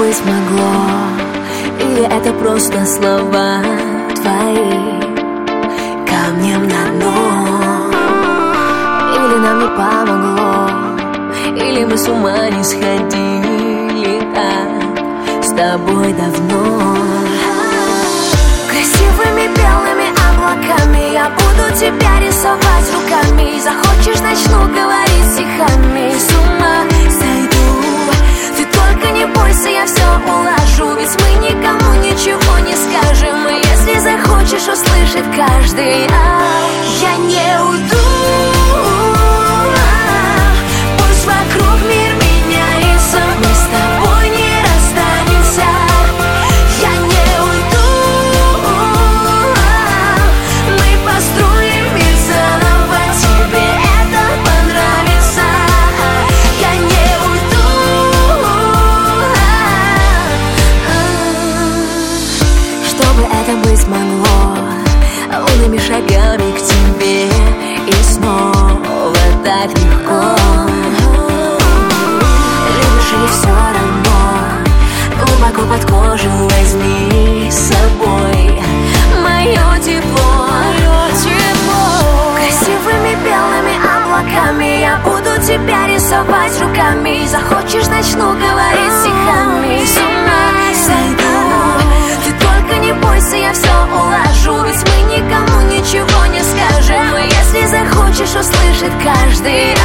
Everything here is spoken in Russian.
быть могло? Или это просто слова твои камнем на дно? Или нам не помогло? Или мы с ума не сходили так с тобой давно? Красивыми белыми облаками я буду тебя рисовать руками. Захочешь, начну говорить стихами. С ума сойду. Ты только не бойся, я все улажу. Ведь мы никому ничего не скажем. И если захочешь услышать каждый, я не уйду. Пусть вокруг мир меняется, мы с тобой не расстанемся. Я не уйду. Мы построим мир заново, тебе это понравится. Я не уйду. Чтобы это быть могло, лунными шагами к тебе и снова так легко. Любишь или все равно, глубоко под кожу возьми с собой мое тепло, Красивыми белыми облаками я буду тебя рисовать руками. Захочешь, начну говорить стихами. С ума сойду. Ты только не бойся, я все улажу. Ведь мы никому ничего не скажем. И если захочешь услышать каждый,